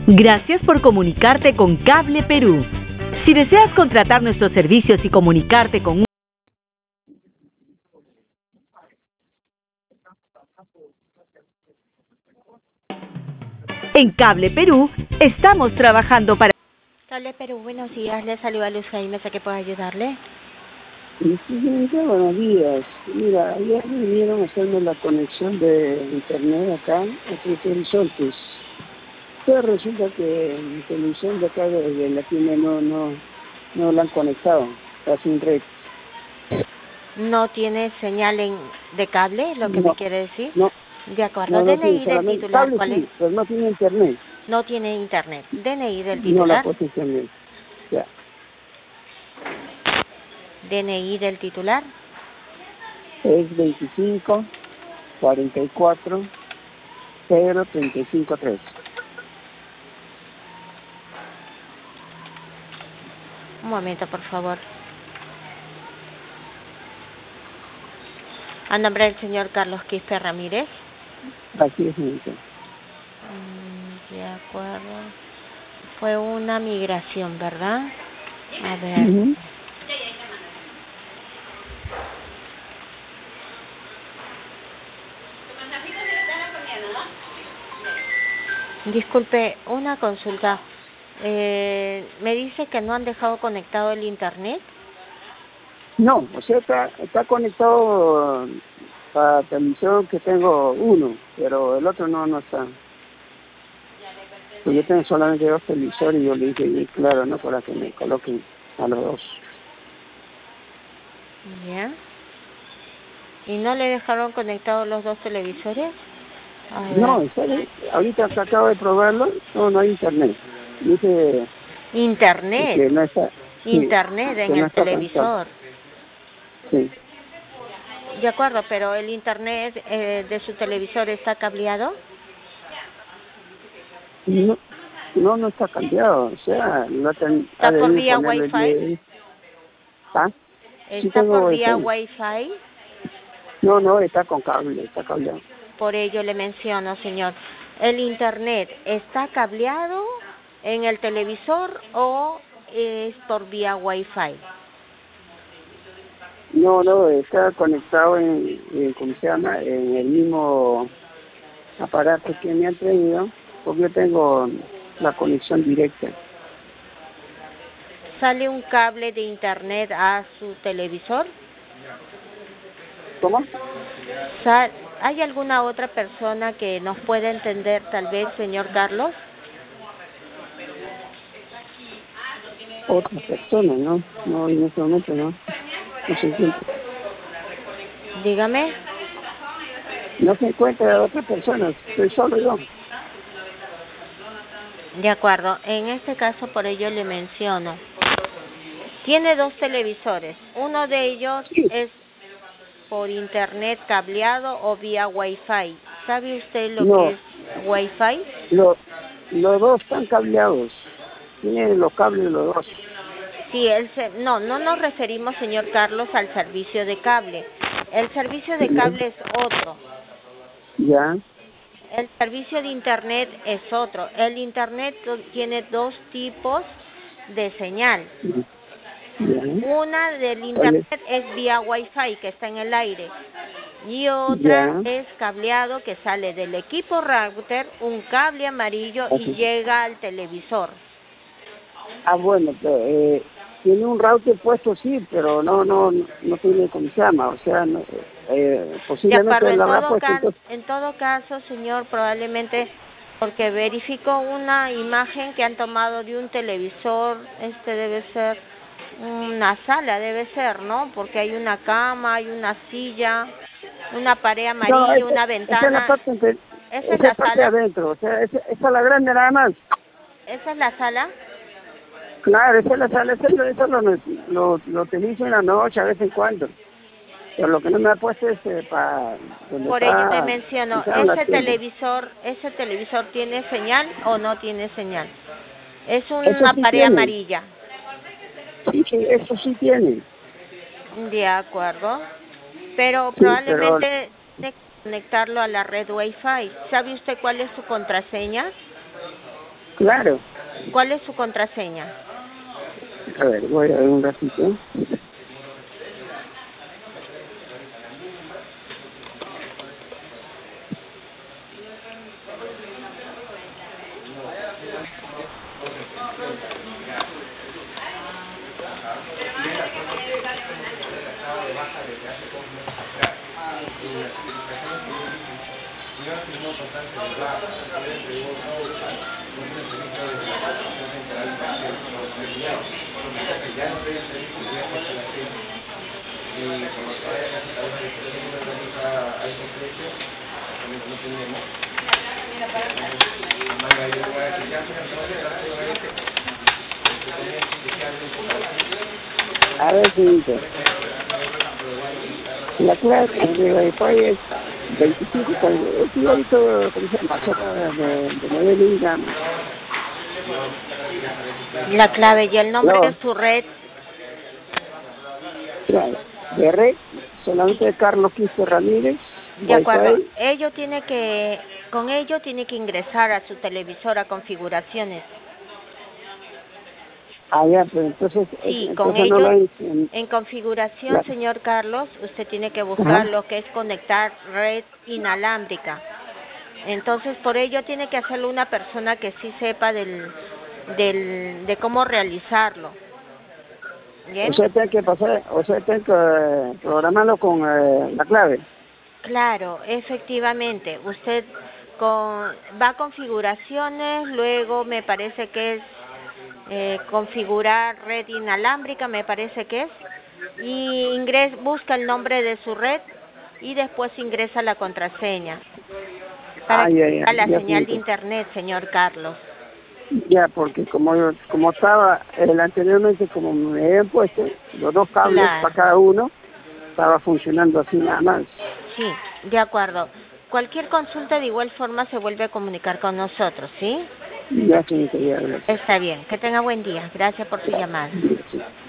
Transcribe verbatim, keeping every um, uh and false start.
Gracias por comunicarte con Cable Perú. Si deseas contratar nuestros servicios y comunicarte con un... En Cable Perú estamos trabajando para... Cable Perú, buenos días. Le saluda Luz Jaime, ¿a qué puedo ayudarle? Sí, señorita, buenos días. Mira, ayer vinieron a hacerme la conexión de internet acá, aquí en Horizontes. Pero resulta que mi televisión de acá de la tienda no, no, no la han conectado, está sin red. ¿No tiene señal en, de cable, lo que No, me quiere decir? no, De acuerdo, no, no D N I tiene, del solamente titular, cable ¿cuál es? sí, pero no tiene internet. No tiene internet. D N I del No la titular. puedo internet. Ya. D N I del titular. Es veinticinco, cuarenta y cuatro, cero, treinta y cinco, tres. Un momento, por favor. A nombre del señor Carlos Quispe Ramírez. Así es, señorita. Mm, de acuerdo. Fue una migración, ¿verdad? A ver. Uh-huh. Disculpe, una consulta. Eh, me dice que no han dejado conectado el internet. No, o sea, está, está conectado a televisión que tengo uno, pero el otro no, no está. Pues yo tengo solamente dos televisores y yo le dije, y claro, ¿no? Para que me coloquen a los dos. Ya. ¿Y no le dejaron conectados los dos televisores? A ver. No, ¿sabes? Ahorita que acabo de probarlo, no, no hay internet. Dice Internet. que no está, sí, Internet en que no el está conectado. televisor. Sí. De acuerdo, pero el internet eh, de su televisor está cableado. No, no, no está cambiado. O sea, no ten, ¿Está ha por debido vía ponerle Wi-Fi? diez. ¿Ah? Sí ¿Está tengo por vía Wi-Fi. Wi-Fi? No, no, está con cable, está cableado. Por ello le menciono, señor. ¿El internet está cableado en el televisor o es por vía Wi-Fi? No, no, está conectado en, en, ¿cómo se llama? En el mismo aparato que me han traído, porque yo tengo la conexión directa. ¿Sale un cable de internet a su televisor? ¿Cómo? Sal- ¿Hay alguna otra persona que nos pueda entender, tal vez, señor Carlos? Otra persona, ¿no? No, en este momento no. No se encuentra. Dígame. No se encuentra otra persona, soy solo yo. De acuerdo. En este caso, por ello le menciono. Tiene dos televisores. Uno de ellos Sí. es por internet cableado o vía Wi-Fi. ¿Sabe usted lo No. que es Wi-Fi? Los, los dos están cableados. Tienen los cables los dos. Sí, el se- no, no nos referimos, señor Carlos, al servicio de cable. El servicio de cable es otro. Ya. El servicio de internet es otro. El internet tiene dos tipos de señal. Ya. Una del internet es vía Wi-Fi, que está en el aire, y otra Ya. es cableado, que sale del equipo router, un cable amarillo y Así. llega al televisor. Ah, bueno, pero, eh, tiene un router puesto, sí, pero no, no, no tiene cómo se llama, o sea, no, eh, De posiblemente acuerdo, en lo habrá todo, puesto, ca entonces, en todo caso, señor, probablemente porque verificó una imagen que han tomado de un televisor, este debe ser una sala, debe ser, ¿no? Porque hay una cama, hay una silla, una pared no, amarilla, esa, una esa es la ventana. parte, entre, ¿Esa es esa la es parte de sala? adentro, o sea, esa, esa es la grande nada más, ¿Esa es la sala? claro, esa es la sala, eso, eso lo, lo, lo utilizo en la noche, a vez en cuando, pero lo que no me ha puesto es eh, para donde Por ello te está, menciono, en la ¿ese tienda, televisor, ese televisor tiene señal o no tiene señal? Es eso una sí pared tiene, amarilla. sí, sí, eso sí tiene, De acuerdo. Pero sí, pero probablemente tiene que conectarlo a la red Wi-Fi. ¿Sabe usted cuál es su contraseña? Claro. ¿Cuál es su contraseña? A ver, voy a ver un ratito. A ver, señorita. La clave de Wi-Fi es veinticinco, es igualito, ¿cómo se llama? De, de nueve mil gamas. La clave y el nombre No. de su red. Claro. De red, solamente Carlos Quispe Ramírez. De acuerdo. Wi-Fi. Ello tiene que, con ello tiene que ingresar a su televisor a configuraciones. Ah, ya, pues entonces, Sí, entonces con no ello, lo en, en configuración, claro. señor Carlos, usted tiene que buscar Ajá. lo que es conectar red inalámbrica. Entonces, por ello tiene que hacerlo una persona que sí sepa del, del, de cómo realizarlo. ¿Bien? O sea, tengo que pasar, o sea, tengo que eh, programarlo con eh, la clave. Claro, efectivamente. Usted con, va a configuraciones, luego me parece que es eh, configurar red inalámbrica, me parece que es, y ingres, busca el nombre de su red y después ingresa la contraseña para Ah, que ya, ya, tenga la ya, señal de señorita. internet, señor Carlos. Ya, porque como yo, como estaba el anteriormente, como me habían puesto los dos cables Claro, para cada uno, estaba funcionando así nada más. sí, de acuerdo. Cualquier consulta de igual forma se vuelve a comunicar con nosotros, ¿sí? Ya, señorita, ya, gracias. Está bien. Que tenga buen día. Gracias por su llamada. Gracias.